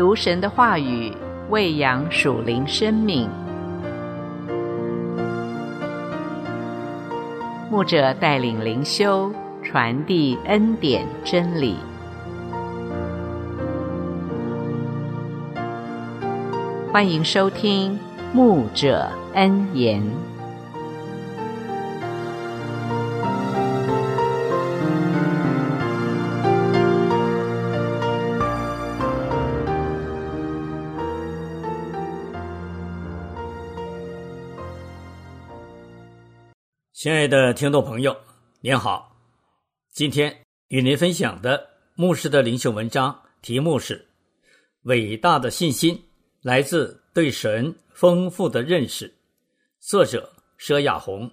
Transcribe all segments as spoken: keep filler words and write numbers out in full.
读神的话语，喂养属灵生命。牧者带领灵修，传递恩典真理。欢迎收听牧者恩言。 亲爱的听众朋友，您好，今天与您分享的牧师的灵修文章题目是伟大的信心来自对神丰富的认识，作者佘亚红。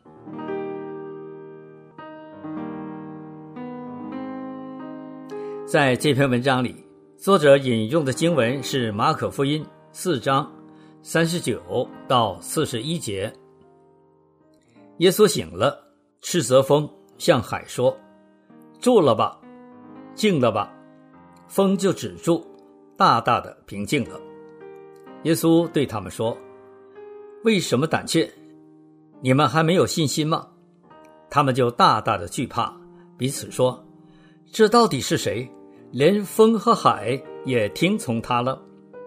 在这篇文章里，作者引用的经文是马可福音四章三十九到四十一节。耶稣醒了，斥责风，向海说：住了吧，静了吧。风就止住，大大的平静了。耶稣对他们说：为什么胆怯？你们还没有信心吗？他们就大大的惧怕，彼此说：这到底是谁？连风和海也听从他了。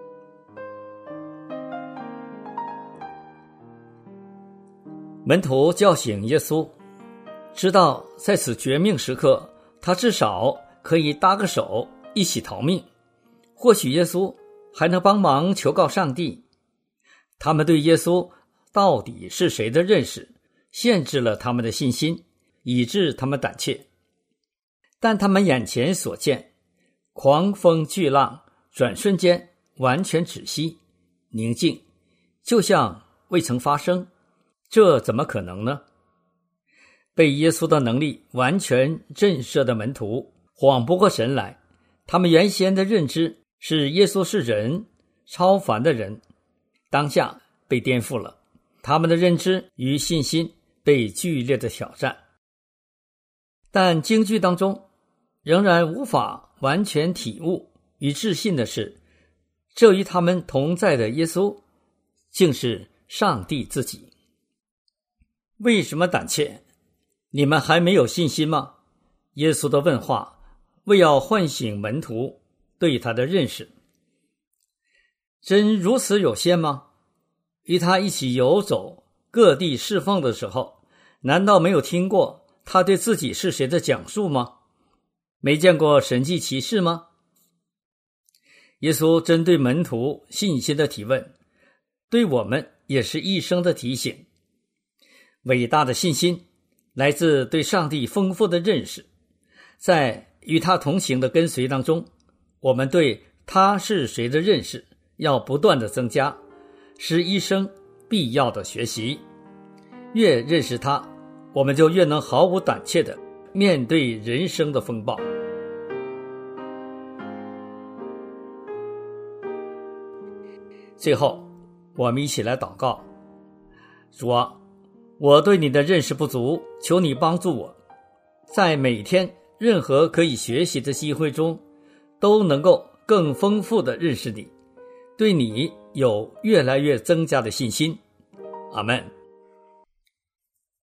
门徒叫醒耶稣，知道在此绝命时刻，他至少可以搭个手一起逃命，或许耶稣还能帮忙求告上帝。他们对耶稣到底是谁的认识限制了他们的信心，以致他们胆怯。但他们眼前所见，狂风巨浪转瞬间完全止息，宁静，就像未曾发生。这怎么可能呢？被耶稣的能力完全震慑的门徒缓不过神来，他们原先的认知是耶稣是人，超凡的人，当下被颠覆了，他们的认知与信心被剧烈的挑战。但经句当中仍然无法完全体悟与置信的是，这与他们同在的耶稣竟是上帝自己。为什么胆怯？你们还没有信心吗？耶稣的问话为要唤醒门徒对他的认识。真如此有限吗？与他一起游走各地侍奉的时候，难道没有听过他对自己是谁的讲述吗？没见过神迹奇事吗？耶稣针对门徒信心的提问，对我们也是一生的提醒。伟大的信心来自对上帝丰富的认识，在与他同行的跟随当中，我们对他是谁的认识要不断的增加，是一生必要的学习。越认识他，我们就越能毫无胆怯的面对人生的风暴。最后，我们一起来祷告。主啊，我对你的认识不足，求你帮助我，在每天任何可以学习的机会中，都能够更丰富地认识你，对你有越来越增加的信心。阿们。